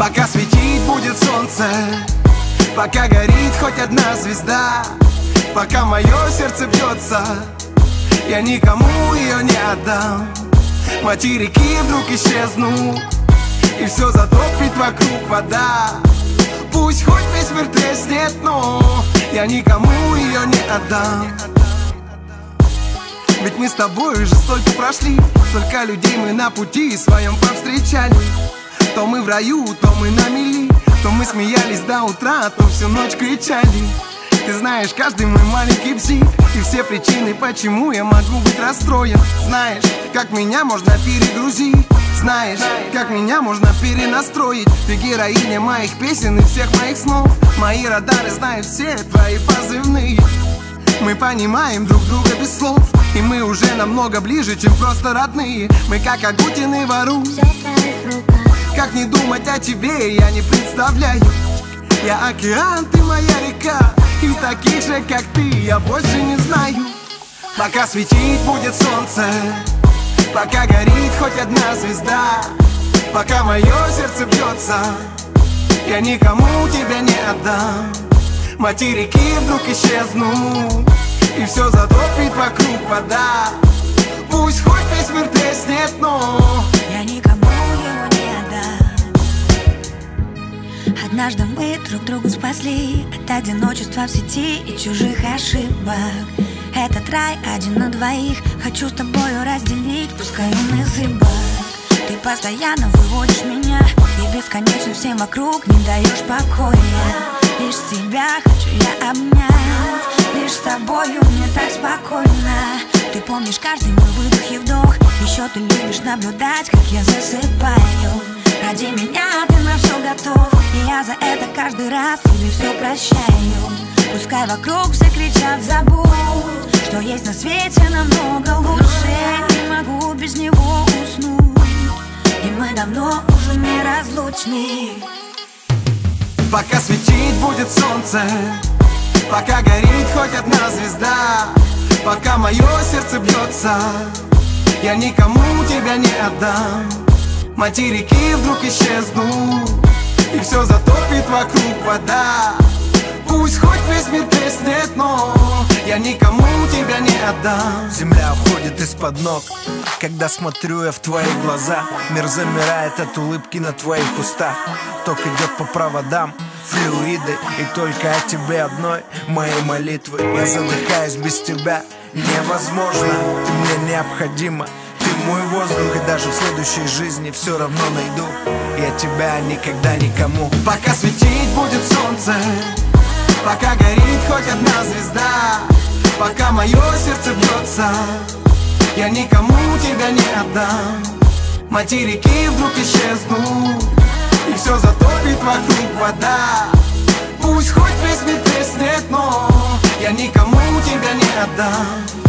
Пока светить будет солнце, пока горит хоть одна звезда, пока мое сердце бьется, я никому ее не отдам. Материки вдруг исчезнут, и все затопит вокруг вода. Пусть хоть весь мир треснет, но я никому ее не отдам. Ведь мы с тобой уже столько прошли, столько людей мы на пути своем повстречали. То мы в раю, то мы на мели, то мы смеялись до утра, то всю ночь кричали. Ты знаешь каждый мой маленький псих и все причины, почему я могу быть расстроен. Знаешь, как меня можно перегрузить, знаешь, как меня можно перенастроить. Ты героиня моих песен и всех моих снов. Мои радары знают все твои позывные. Мы понимаем друг друга без слов, и мы уже намного ближе, чем просто родные. Мы как Агутин вору. Как не думать о тебе, я не представляю. Я океан, ты моя река, и таких же, как ты, я больше не знаю. Пока светить будет солнце, пока горит хоть одна звезда, пока мое сердце бьется, я никому тебя не отдам. Материки вдруг исчезнут, и все затопит вокруг вода. Пусть хоть весь мир треснет, но я никому его не отдам. Однажды мы друг друга спасли от одиночества в сети и чужих ошибок. Этот рай один на двоих хочу с тобою разделить, пускай он изыбок. Ты постоянно выводишь меня, и бесконечно всем вокруг не даешь покоя. Лишь тебя хочу я обнять, лишь с тобою мне так спокойно. Ты помнишь каждый мой выдох и вдох, еще ты любишь наблюдать, как я засыпаю. Ради меня ты на все готов, и я за это каждый раз тебе все прощаю. Пускай вокруг все кричат забудь, что есть на свете намного лучше. Не могу без него уснуть, и мы давно уже неразлучны. Пока светить будет солнце, пока горит хоть одна звезда, пока мое сердце бьется, я никому тебя не отдам. Материки вдруг исчезнут, и все затопит вокруг вода. Пусть хоть весь мир треснет, но я никому тебя не отдам. Земля уходит из-под ног, когда смотрю я в твои глаза. Мир замирает от улыбки на твоих устах. Ток идет по проводам, флюиды, и только о тебе одной мои молитвы. Я задыхаюсь без тебя, невозможно, ты мне необходима. Ты мой воздух, и даже в следующей жизни все равно найду я тебя никогда никому. Пока светить будет солнце, пока горит хоть одна звезда, пока мое сердце бьется, я никому тебя не отдам. Материки вдруг исчезнут, и все затопит вокруг вода. Пусть хоть весь мир треснет, но я никому тебя не отдам.